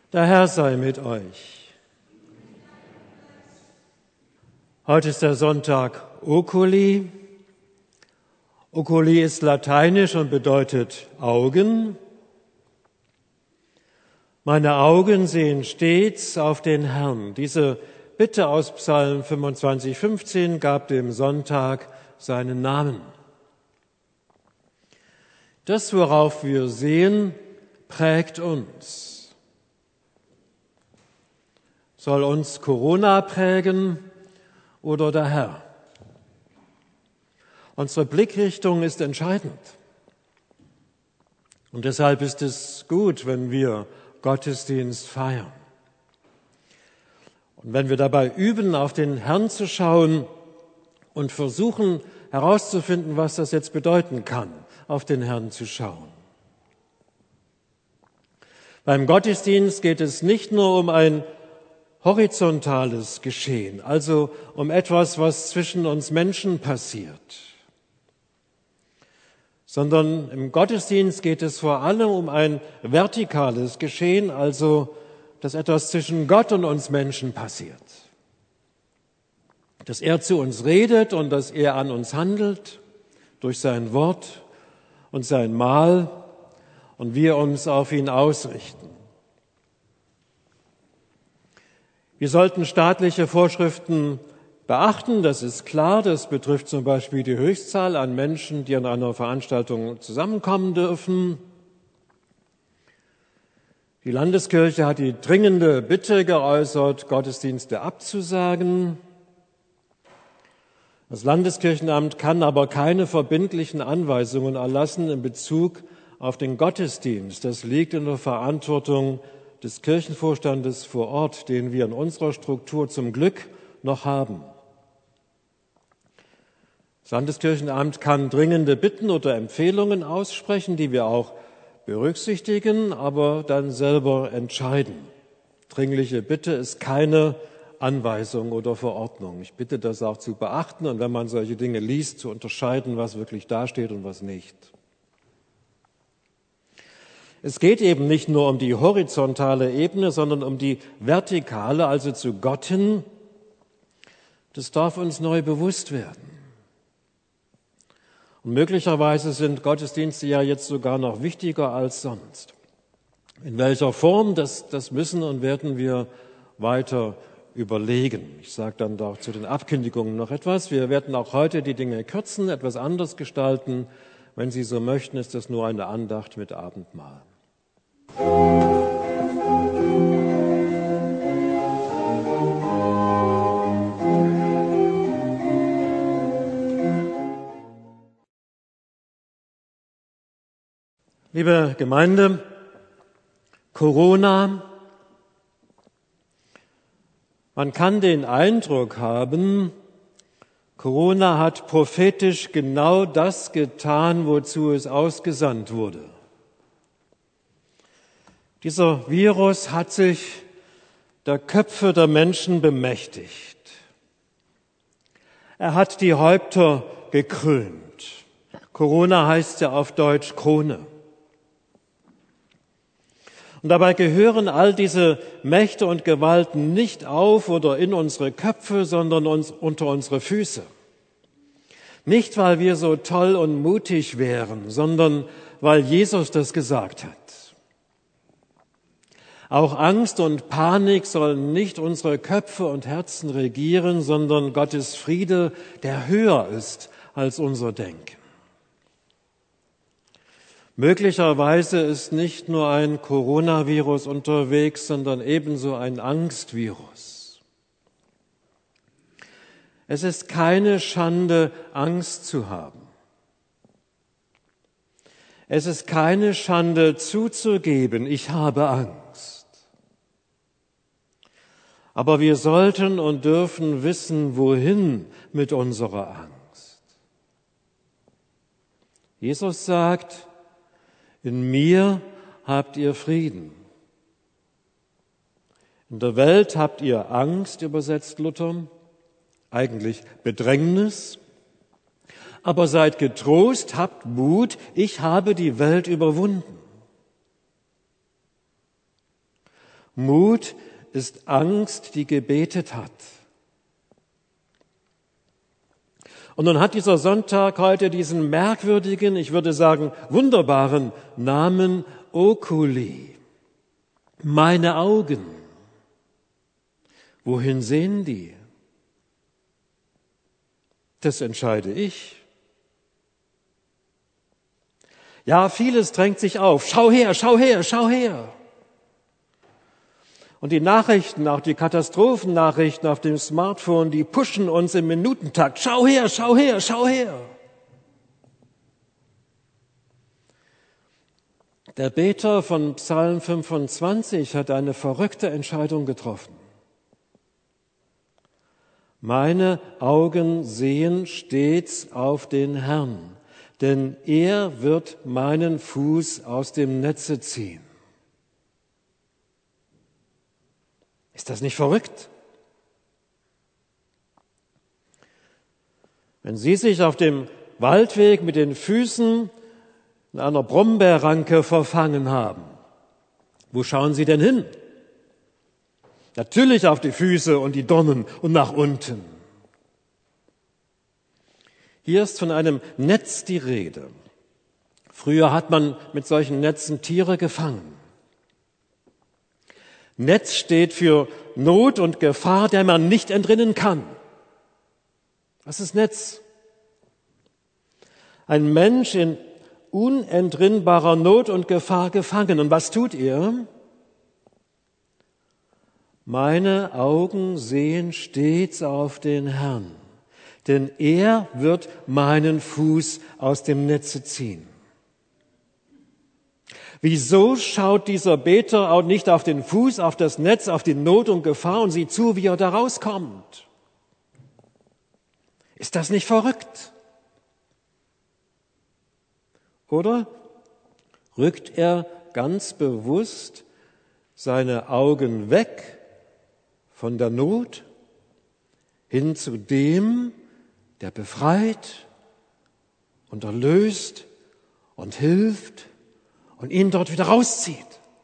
Der Herr sei mit euch. Heute ist der Sonntag Oculi. Oculi ist lateinisch und bedeutet Augen. Meine Augen sehen stets auf den Herrn. Diese Bitte aus Psalm 25,15 gab dem Sonntag seinen Namen. Das, worauf wir sehen, prägt uns. Soll uns Corona prägen oder der Herr? Unsere Blickrichtung ist entscheidend. Und deshalb ist es gut, wenn wir Gottesdienst feiern. Und wenn wir dabei üben, auf den Herrn zu schauen und versuchen herauszufinden, was das jetzt bedeuten kann, auf den Herrn zu schauen. Beim Gottesdienst geht es nicht nur um ein horizontales Geschehen, also um etwas, was zwischen uns Menschen passiert, sondern im Gottesdienst geht es vor allem um ein vertikales Geschehen, also dass etwas zwischen Gott und uns Menschen passiert, dass er zu uns redet und dass er an uns handelt durch sein Wort und sein Mahl und wir uns auf ihn ausrichten. Wir sollten staatliche Vorschriften beachten, das ist klar. Das betrifft zum Beispiel die Höchstzahl an Menschen, die an einer Veranstaltung zusammenkommen dürfen. Die Landeskirche hat die dringende Bitte geäußert, Gottesdienste abzusagen. Das Landeskirchenamt kann aber keine verbindlichen Anweisungen erlassen in Bezug auf den Gottesdienst. Das liegt in der Verantwortung des Kirchenvorstandes vor Ort, den wir in unserer Struktur zum Glück noch haben. Das Landeskirchenamt kann dringende Bitten oder Empfehlungen aussprechen, die wir auch berücksichtigen, aber dann selber entscheiden. Dringliche Bitte ist keine Anweisung oder Verordnung. Ich bitte, das auch zu beachten und wenn man solche Dinge liest, zu unterscheiden, was wirklich dasteht und was nicht. Es geht eben nicht nur um die horizontale Ebene, sondern um die vertikale, also zu Gott hin. Das darf uns neu bewusst werden. Und möglicherweise sind Gottesdienste ja jetzt sogar noch wichtiger als sonst. In welcher Form, das müssen und werden wir weiter überlegen. Ich sage dann auch zu den Abkündigungen noch etwas. Wir werden auch heute die Dinge kürzen, etwas anders gestalten. Wenn Sie so möchten, ist das nur eine Andacht mit Abendmahl. Liebe Gemeinde, Corona, man kann den Eindruck haben, Corona hat prophetisch genau das getan, wozu es ausgesandt wurde. Dieser Virus hat sich der Köpfe der Menschen bemächtigt. Er hat die Häupter gekrönt. Corona heißt ja auf Deutsch Krone. Und dabei gehören all diese Mächte und Gewalten nicht auf oder in unsere Köpfe, sondern unter unsere Füße. Nicht, weil wir so toll und mutig wären, sondern weil Jesus das gesagt hat. Auch Angst und Panik sollen nicht unsere Köpfe und Herzen regieren, sondern Gottes Friede, der höher ist als unser Denken. Möglicherweise ist nicht nur ein Coronavirus unterwegs, sondern ebenso ein Angstvirus. Es ist keine Schande, Angst zu haben. Es ist keine Schande zuzugeben, ich habe Angst. Aber wir sollten und dürfen wissen, wohin mit unserer Angst. Jesus sagt, in mir habt ihr Frieden. In der Welt habt ihr Angst, übersetzt Luther, eigentlich Bedrängnis. Aber seid getrost, habt Mut, ich habe die Welt überwunden. Mut ist Angst, die gebetet hat. Und nun hat dieser Sonntag heute diesen merkwürdigen, ich würde sagen wunderbaren Namen Oculi. Meine Augen. Wohin sehen die? Das entscheide ich. Ja, vieles drängt sich auf. Schau her, schau her, schau her. Und die Nachrichten, auch die Katastrophennachrichten auf dem Smartphone, die pushen uns im Minutentakt. Schau her, schau her, schau her. Der Beter von Psalm 25 hat eine verrückte Entscheidung getroffen. Meine Augen sehen stets auf den Herrn, denn er wird meinen Fuß aus dem Netze ziehen. Ist das nicht verrückt? Wenn Sie sich auf dem Waldweg mit den Füßen in einer Brombeerranke verfangen haben, wo schauen Sie denn hin? Natürlich auf die Füße und die Dornen und nach unten. Hier ist von einem Netz die Rede. Früher hat man mit solchen Netzen Tiere gefangen. Netz steht für Not und Gefahr, der man nicht entrinnen kann. Was ist Netz? Ein Mensch in unentrinnbarer Not und Gefahr gefangen. Und was tut er? Meine Augen sehen stets auf den Herrn, denn er wird meinen Fuß aus dem Netze ziehen. Wieso schaut dieser Beter auch nicht auf den Fuß, auf das Netz, auf die Not und Gefahr und sieht zu, wie er da rauskommt? Ist das nicht verrückt? Oder rückt er ganz bewusst seine Augen weg von der Not hin zu dem, der befreit und erlöst und hilft und ihn dort wieder rauszieht?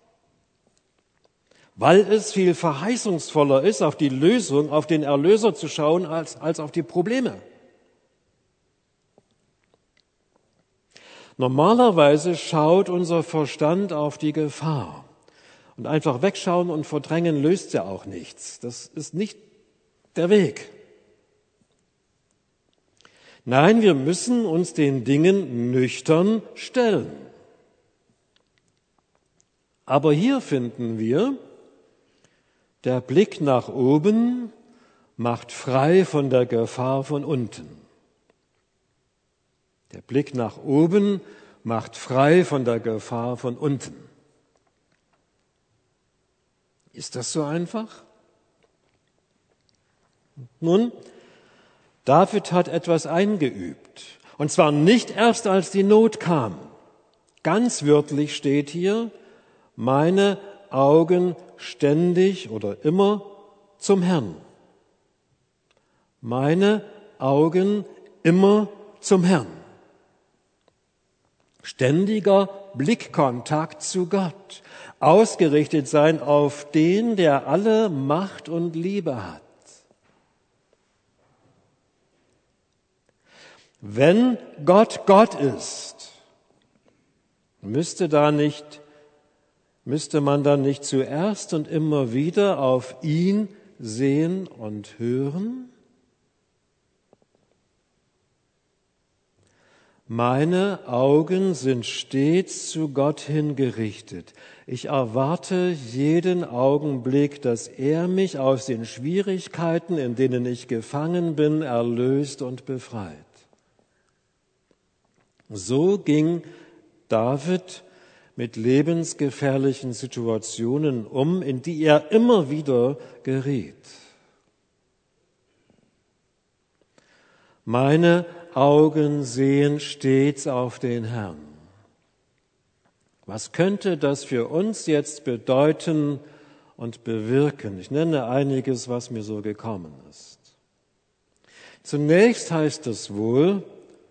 Weil es viel verheißungsvoller ist, auf die Lösung, auf den Erlöser zu schauen, als auf die Probleme. Normalerweise schaut unser Verstand auf die Gefahr. Und einfach wegschauen und verdrängen löst ja auch nichts. Das ist nicht der Weg. Nein, wir müssen uns den Dingen nüchtern stellen. Aber hier finden wir, der Blick nach oben macht frei von der Gefahr von unten. Der Blick nach oben macht frei von der Gefahr von unten. Ist das so einfach? Nun, David hat etwas eingeübt. Und zwar nicht erst, als die Not kam. Ganz wörtlich steht hier, meine Augen ständig oder immer zum Herrn. Meine Augen immer zum Herrn. Ständiger Blickkontakt zu Gott. Ausgerichtet sein auf den, der alle Macht und Liebe hat. Wenn Gott Gott ist, müsste man dann nicht zuerst und immer wieder auf ihn sehen und hören? Meine Augen sind stets zu Gott hingerichtet. Ich erwarte jeden Augenblick, dass er mich aus den Schwierigkeiten, in denen ich gefangen bin, erlöst und befreit. So ging David mit lebensgefährlichen Situationen um, in die er immer wieder geriet. Meine Augen sehen stets auf den Herrn. Was könnte das für uns jetzt bedeuten und bewirken? Ich nenne einiges, was mir so gekommen ist. Zunächst heißt es wohl,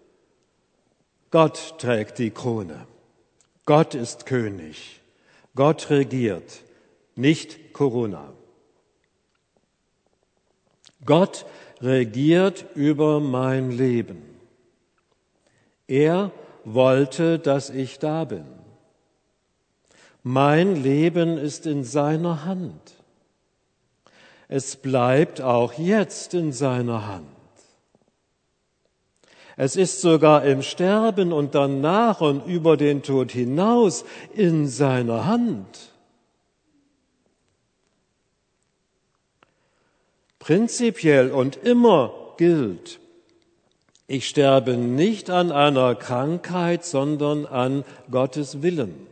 Gott trägt die Krone. Gott ist König. Gott regiert. nicht Corona. Gott regiert über mein Leben. Er wollte, dass ich da bin. Mein Leben ist in seiner Hand. Es bleibt auch jetzt in seiner Hand. Es ist sogar im Sterben und danach und über den Tod hinaus in seiner Hand. Prinzipiell und immer gilt, ich sterbe nicht an einer Krankheit, sondern an Gottes Willen.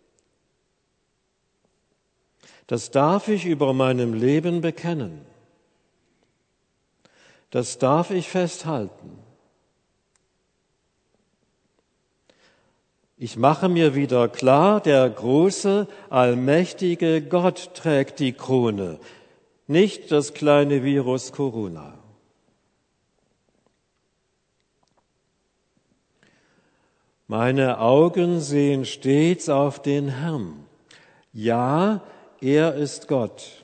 Das darf ich über meinem Leben bekennen. Das darf ich festhalten. Ich mache mir wieder klar, der große, allmächtige Gott trägt die Krone, nicht das kleine Virus Corona. Meine Augen sehen stets auf den Herrn. Ja, er ist Gott.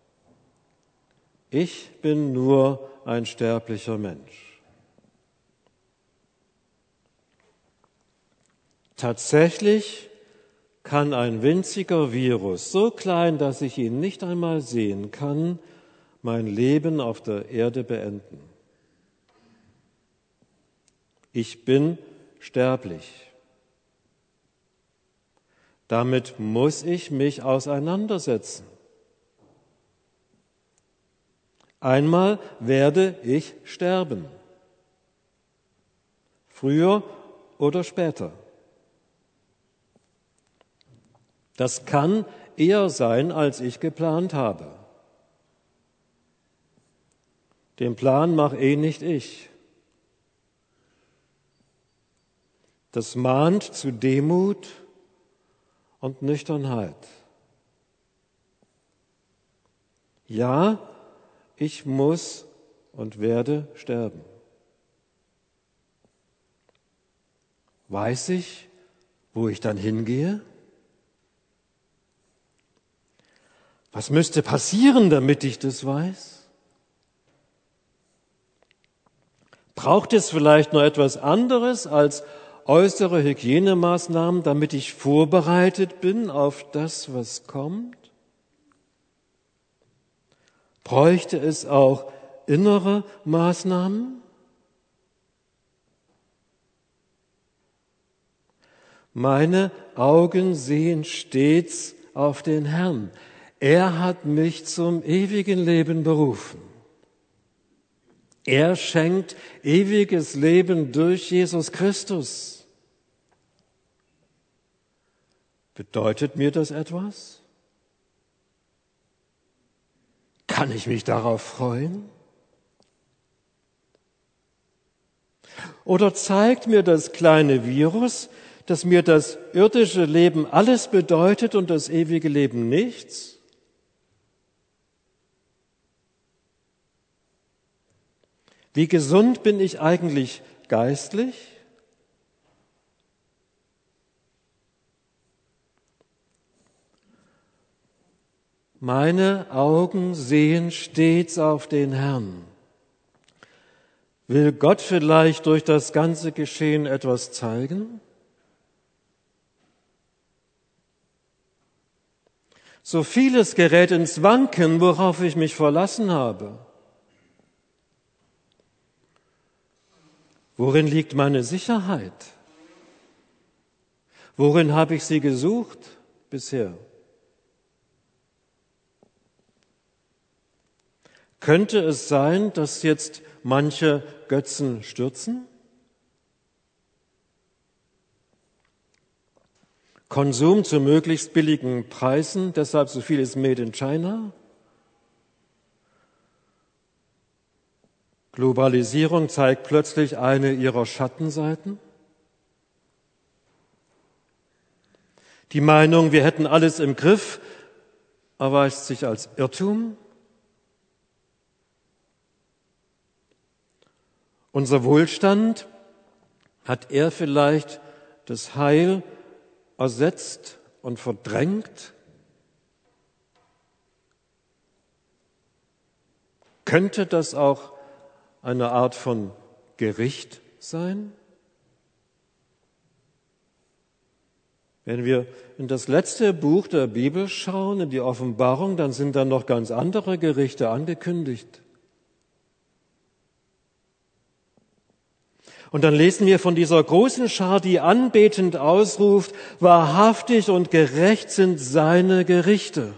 Ich bin nur ein sterblicher Mensch. Tatsächlich kann ein winziger Virus, so klein, dass ich ihn nicht einmal sehen kann, mein Leben auf der Erde beenden. Ich bin sterblich. Damit muss ich mich auseinandersetzen. Einmal werde ich sterben. Früher oder später. Das kann eher sein, als ich geplant habe. Den Plan mache nicht ich. Das mahnt zu Demut und Nüchternheit. Ja, ich muss und werde sterben. Weiß ich, wo ich dann hingehe? Was müsste passieren, damit ich das weiß? Braucht es vielleicht noch etwas anderes als äußere Hygienemaßnahmen, damit ich vorbereitet bin auf das, was kommt? Bräuchte es auch innere Maßnahmen? Meine Augen sehen stets auf den Herrn. Er hat mich zum ewigen Leben berufen. Er schenkt ewiges Leben durch Jesus Christus. Bedeutet mir das etwas? Kann ich mich darauf freuen? Oder zeigt mir das kleine Virus, dass mir das irdische Leben alles bedeutet und das ewige Leben nichts? Wie gesund bin ich eigentlich geistlich? Meine Augen sehen stets auf den Herrn. Will Gott vielleicht durch das ganze Geschehen etwas zeigen? So vieles gerät ins Wanken, worauf ich mich verlassen habe. Worin liegt meine Sicherheit? Worin habe ich sie gesucht bisher? Könnte es sein, dass jetzt manche Götzen stürzen? Konsum zu möglichst billigen Preisen, deshalb so vieles Made in China? Globalisierung zeigt plötzlich eine ihrer Schattenseiten. Die Meinung, wir hätten alles im Griff, erweist sich als Irrtum. Unser Wohlstand, hat er vielleicht das Heil ersetzt und verdrängt? Könnte das auch eine Art von Gericht sein? Wenn wir in das letzte Buch der Bibel schauen, in die Offenbarung, dann sind da noch ganz andere Gerichte angekündigt. Und dann lesen wir von dieser großen Schar, die anbetend ausruft, wahrhaftig und gerecht sind seine Gerichte.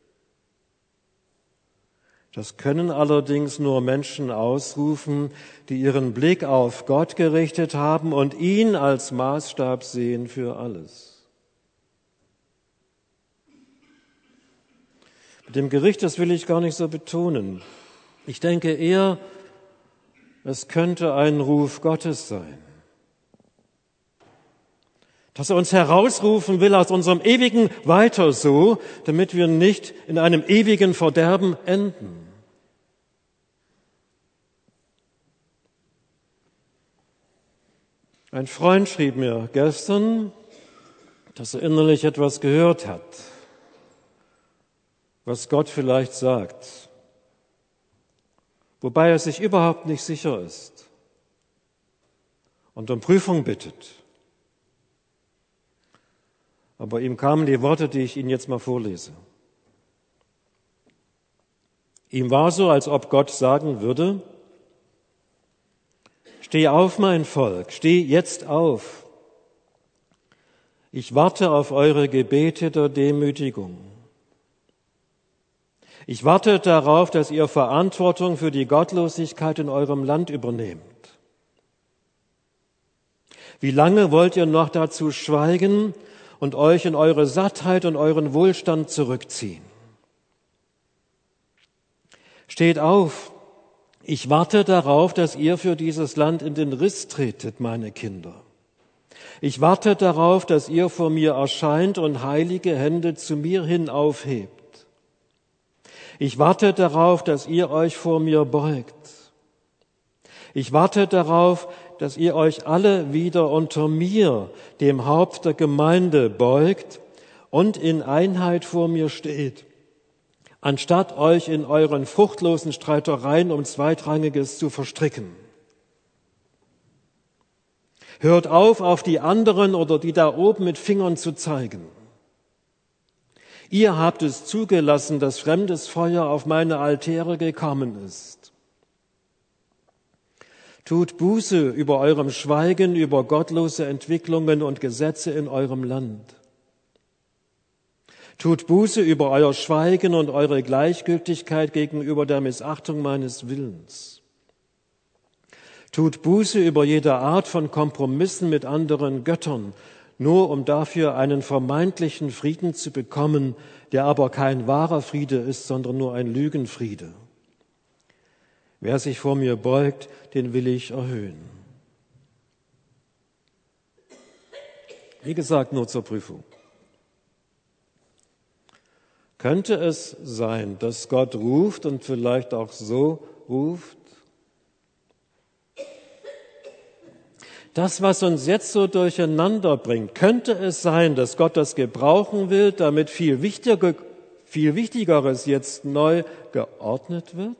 Das können allerdings nur Menschen ausrufen, die ihren Blick auf Gott gerichtet haben und ihn als Maßstab sehen für alles. Mit dem Gericht, das will ich gar nicht so betonen. Ich denke eher, es könnte ein Ruf Gottes sein. Dass er uns herausrufen will aus unserem ewigen Weiter so, damit wir nicht in einem ewigen Verderben enden. Ein Freund schrieb mir gestern, dass er innerlich etwas gehört hat, was Gott vielleicht sagt, wobei er sich überhaupt nicht sicher ist und um Prüfung bittet. Aber ihm kamen die Worte, die ich Ihnen jetzt mal vorlese. Ihm war so, als ob Gott sagen würde: Steh auf, mein Volk, steh jetzt auf. Ich warte auf eure Gebete der Demütigung. Ich warte darauf, dass ihr Verantwortung für die Gottlosigkeit in eurem Land übernehmt. Wie lange wollt ihr noch dazu schweigen und euch in eure Sattheit und euren Wohlstand zurückziehen? Steht auf, ich warte darauf, dass ihr für dieses Land in den Riss tretet, meine Kinder. Ich warte darauf, dass ihr vor mir erscheint und heilige Hände zu mir hin aufhebt. Ich warte darauf, dass ihr euch vor mir beugt. Ich warte darauf, dass ihr euch alle wieder unter mir, dem Haupt der Gemeinde, beugt und in Einheit vor mir steht, anstatt euch in euren fruchtlosen Streitereien um Zweitrangiges zu verstricken. Hört auf die anderen oder die da oben mit Fingern zu zeigen. Ihr habt es zugelassen, dass fremdes Feuer auf meine Altäre gekommen ist. Tut Buße über eurem Schweigen, über gottlose Entwicklungen und Gesetze in eurem Land. Tut Buße über euer Schweigen und eure Gleichgültigkeit gegenüber der Missachtung meines Willens. Tut Buße über jede Art von Kompromissen mit anderen Göttern, nur um dafür einen vermeintlichen Frieden zu bekommen, der aber kein wahrer Friede ist, sondern nur ein Lügenfriede. Wer sich vor mir beugt, den will ich erhöhen. Wie gesagt, nur zur Prüfung. Könnte es sein, dass Gott ruft und vielleicht auch so ruft? Das, was uns jetzt so durcheinander bringt, könnte es sein, dass Gott das gebrauchen will, damit viel Wichtigeres jetzt neu geordnet wird?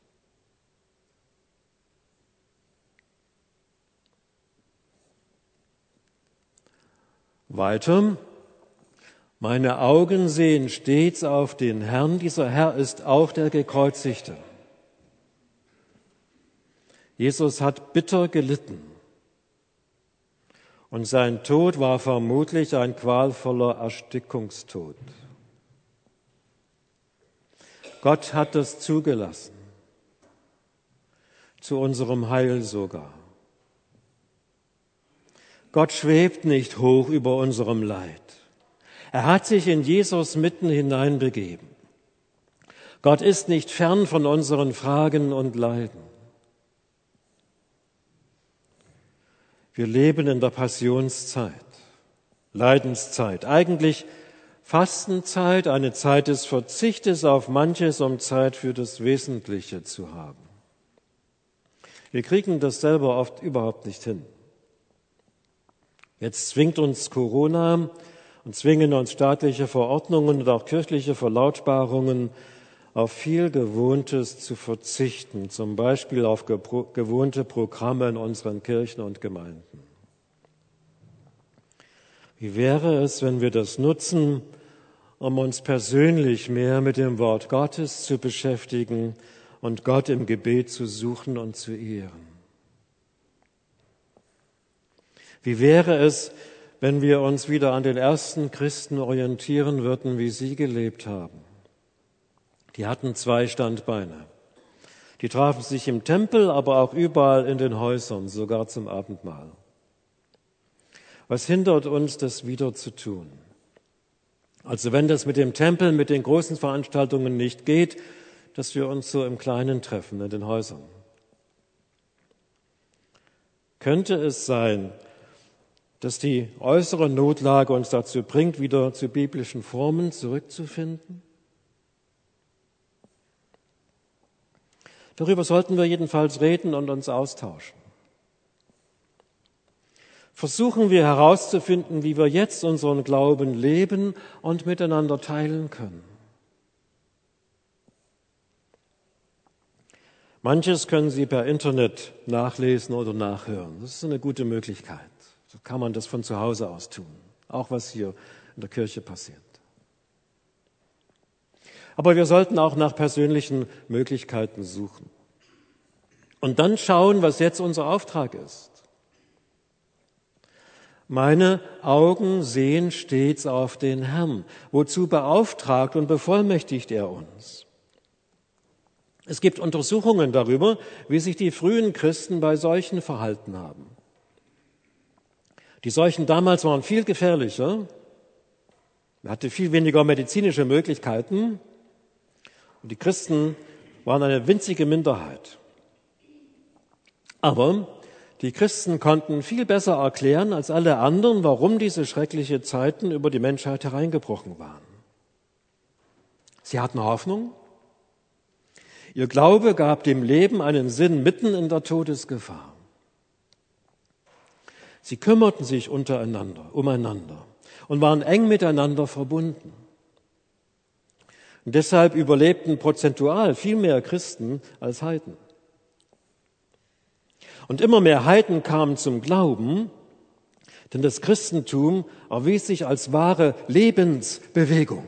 Weiter. Meine Augen sehen stets auf den Herrn. Dieser Herr ist auch der Gekreuzigte. Jesus hat bitter gelitten. Und sein Tod war vermutlich ein qualvoller Erstickungstod. Gott hat es zugelassen. Zu unserem Heil sogar. Gott schwebt nicht hoch über unserem Leid. Er hat sich in Jesus mitten hineinbegeben. Gott ist nicht fern von unseren Fragen und Leiden. Wir leben in der Passionszeit, Leidenszeit, eigentlich Fastenzeit, eine Zeit des Verzichtes auf manches, um Zeit für das Wesentliche zu haben. Wir kriegen das selber oft überhaupt nicht hin. Jetzt zwingt uns Corona und zwingen uns staatliche Verordnungen und auch kirchliche Verlautbarungen, auf viel Gewohntes zu verzichten, zum Beispiel auf gewohnte Programme in unseren Kirchen und Gemeinden. Wie wäre es, wenn wir das nutzen, um uns persönlich mehr mit dem Wort Gottes zu beschäftigen und Gott im Gebet zu suchen und zu ehren? Wie wäre es, wenn wir uns wieder an den ersten Christen orientieren würden, wie sie gelebt haben? Die hatten 2 Standbeine. Die trafen sich im Tempel, aber auch überall in den Häusern, sogar zum Abendmahl. Was hindert uns, das wieder zu tun? Also wenn das mit dem Tempel, mit den großen Veranstaltungen nicht geht, dass wir uns so im Kleinen treffen, in den Häusern. Könnte es sein, dass die äußere Notlage uns dazu bringt, wieder zu biblischen Formen zurückzufinden? Darüber sollten wir jedenfalls reden und uns austauschen. Versuchen wir herauszufinden, wie wir jetzt unseren Glauben leben und miteinander teilen können. Manches können Sie per Internet nachlesen oder nachhören. Das ist eine gute Möglichkeit. So kann man das von zu Hause aus tun, auch was hier in der Kirche passiert. Aber wir sollten auch nach persönlichen Möglichkeiten suchen. Und dann schauen, was jetzt unser Auftrag ist. Meine Augen sehen stets auf den Herrn. Wozu beauftragt und bevollmächtigt er uns? Es gibt Untersuchungen darüber, wie sich die frühen Christen bei Seuchen verhalten haben. Die Seuchen damals waren viel gefährlicher. Man hatte viel weniger medizinische Möglichkeiten. Und die Christen waren eine winzige Minderheit. Aber die Christen konnten viel besser erklären als alle anderen, warum diese schrecklichen Zeiten über die Menschheit hereingebrochen waren. Sie hatten Hoffnung. Ihr Glaube gab dem Leben einen Sinn mitten in der Todesgefahr. Sie kümmerten sich umeinander und waren eng miteinander verbunden. Und deshalb überlebten prozentual viel mehr Christen als Heiden. Und immer mehr Heiden kamen zum Glauben, denn das Christentum erwies sich als wahre Lebensbewegung.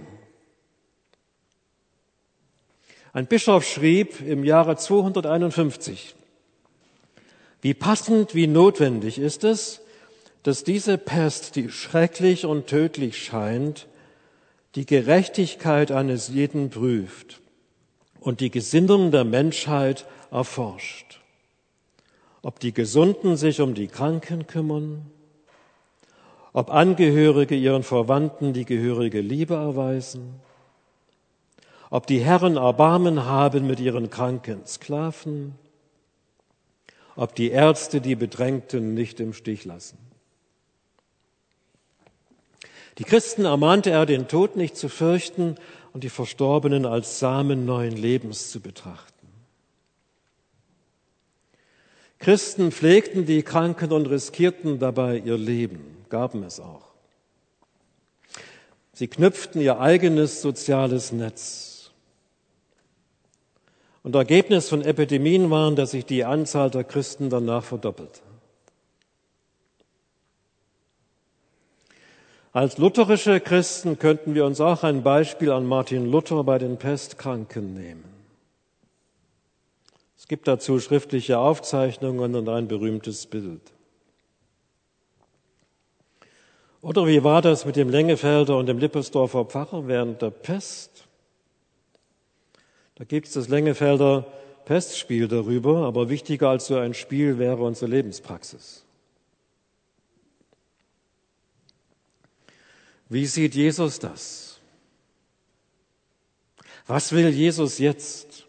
Ein Bischof schrieb im Jahre 251, wie passend, wie notwendig ist es, dass diese Pest, die schrecklich und tödlich scheint, die Gerechtigkeit eines jeden prüft und die Gesinnung der Menschheit erforscht. Ob die Gesunden sich um die Kranken kümmern, ob Angehörige ihren Verwandten die gehörige Liebe erweisen, ob die Herren Erbarmen haben mit ihren kranken Sklaven, ob die Ärzte die Bedrängten nicht im Stich lassen. Die Christen ermahnte er, den Tod nicht zu fürchten und die Verstorbenen als Samen neuen Lebens zu betrachten. Christen pflegten die Kranken und riskierten dabei ihr Leben, gaben es auch. Sie knüpften ihr eigenes soziales Netz. Und Ergebnis von Epidemien war, dass sich die Anzahl der Christen danach verdoppelte. Als lutherische Christen könnten wir uns auch ein Beispiel an Martin Luther bei den Pestkranken nehmen. Es gibt dazu schriftliche Aufzeichnungen und ein berühmtes Bild. Oder wie war das mit dem Lengefelder und dem Lippesdorfer Pfarrer während der Pest? Da gibt es das Lengefelder Pestspiel darüber, aber wichtiger als so ein Spiel wäre unsere Lebenspraxis. Wie sieht Jesus das? Was will Jesus jetzt?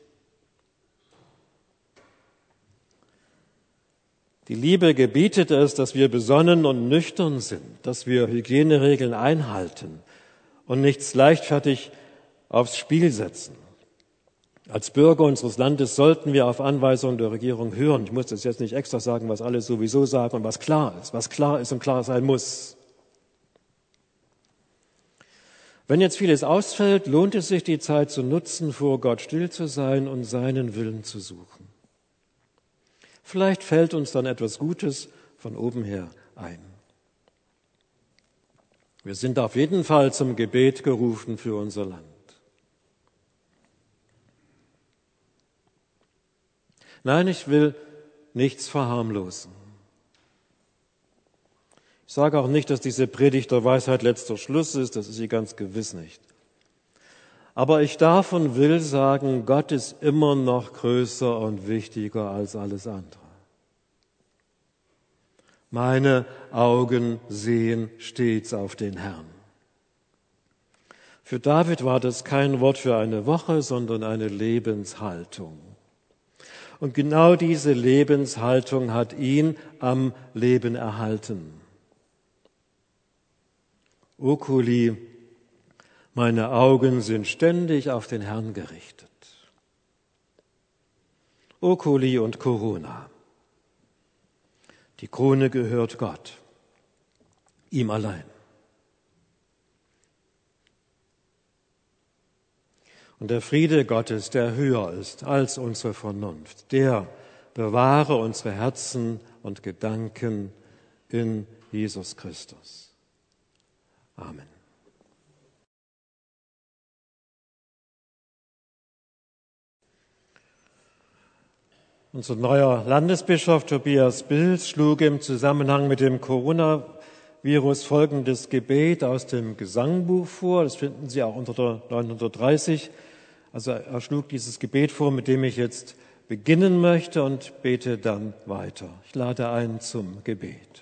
Die Liebe gebietet es, dass wir besonnen und nüchtern sind, dass wir Hygieneregeln einhalten und nichts leichtfertig aufs Spiel setzen. Als Bürger unseres Landes sollten wir auf Anweisungen der Regierung hören. Ich muss das jetzt nicht extra sagen, was alle sowieso sagen und was klar ist und klar sein muss. Wenn jetzt vieles ausfällt, lohnt es sich, die Zeit zu nutzen, vor Gott still zu sein und seinen Willen zu suchen. Vielleicht fällt uns dann etwas Gutes von oben her ein. Wir sind auf jeden Fall zum Gebet gerufen für unser Land. Nein, ich will nichts verharmlosen. Ich sage auch nicht, dass diese Predigt der Weisheit letzter Schluss ist, das ist sie ganz gewiss nicht. Aber ich darf und will sagen, Gott ist immer noch größer und wichtiger als alles andere. Meine Augen sehen stets auf den Herrn. Für David war das kein Wort für eine Woche, sondern eine Lebenshaltung. Und genau diese Lebenshaltung hat ihn am Leben erhalten. Oculi, meine Augen sind ständig auf den Herrn gerichtet. Oculi und Corona. Die Krone gehört Gott, ihm allein. Und der Friede Gottes, der höher ist als unsere Vernunft, der bewahre unsere Herzen und Gedanken in Jesus Christus. Amen. Unser neuer Landesbischof Tobias Bilz schlug im Zusammenhang mit dem Coronavirus folgendes Gebet aus dem Gesangbuch vor. Das finden Sie auch unter der 930. Also er schlug dieses Gebet vor, mit dem ich jetzt beginnen möchte und bete dann weiter. Ich lade ein zum Gebet.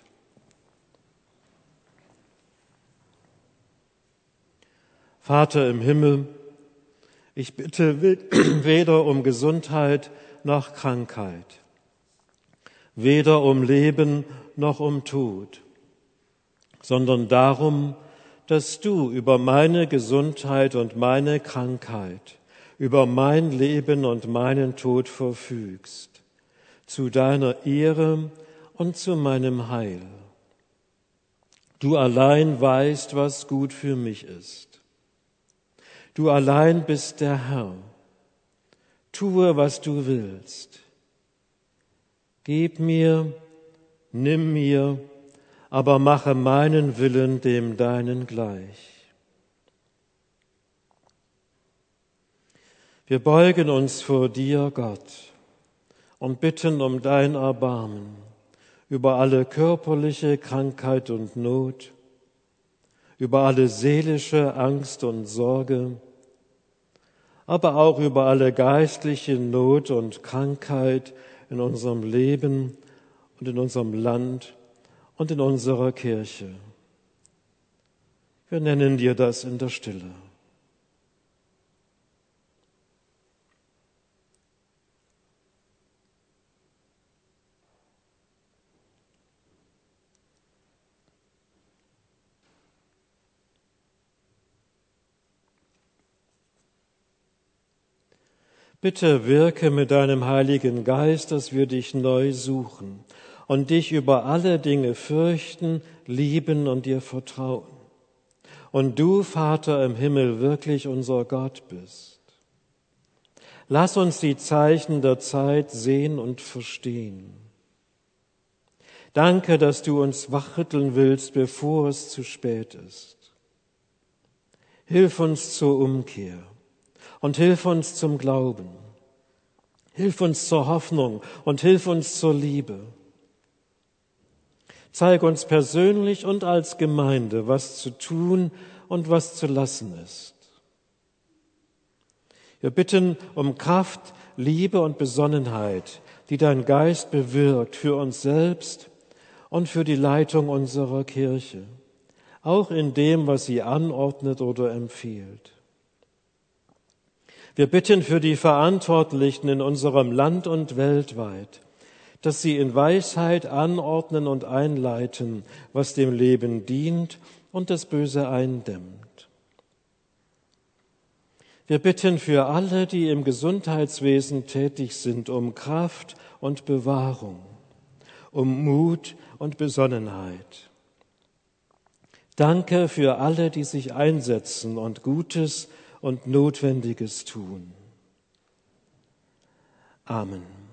Vater im Himmel, ich bitte weder um Gesundheit noch Krankheit, weder um Leben noch um Tod, sondern darum, dass du über meine Gesundheit und meine Krankheit, über mein Leben und meinen Tod verfügst, zu deiner Ehre und zu meinem Heil. Du allein weißt, was gut für mich ist. Du allein bist der Herr. Tue, was du willst. Gib mir, nimm mir, aber mache meinen Willen dem deinen gleich. Wir beugen uns vor dir, Gott, und bitten um dein Erbarmen über alle körperliche Krankheit und Not, über alle seelische Angst und Sorge, aber auch über alle geistliche Not und Krankheit in unserem Leben und in unserem Land und in unserer Kirche. Wir nennen dir das in der Stille. Bitte wirke mit deinem Heiligen Geist, dass wir dich neu suchen und dich über alle Dinge fürchten, lieben und dir vertrauen. Und du, Vater im Himmel, wirklich unser Gott bist. Lass uns die Zeichen der Zeit sehen und verstehen. Danke, dass du uns wachrütteln willst, bevor es zu spät ist. Hilf uns zur Umkehr. Und hilf uns zum Glauben. Hilf uns zur Hoffnung und hilf uns zur Liebe. Zeig uns persönlich und als Gemeinde, was zu tun und was zu lassen ist. Wir bitten um Kraft, Liebe und Besonnenheit, die dein Geist bewirkt für uns selbst und für die Leitung unserer Kirche, auch in dem, was sie anordnet oder empfiehlt. Wir bitten für die Verantwortlichen in unserem Land und weltweit, dass sie in Weisheit anordnen und einleiten, was dem Leben dient und das Böse eindämmt. Wir bitten für alle, die im Gesundheitswesen tätig sind, um Kraft und Bewahrung, um Mut und Besonnenheit. Danke für alle, die sich einsetzen und Gutes und Notwendiges tun. Amen.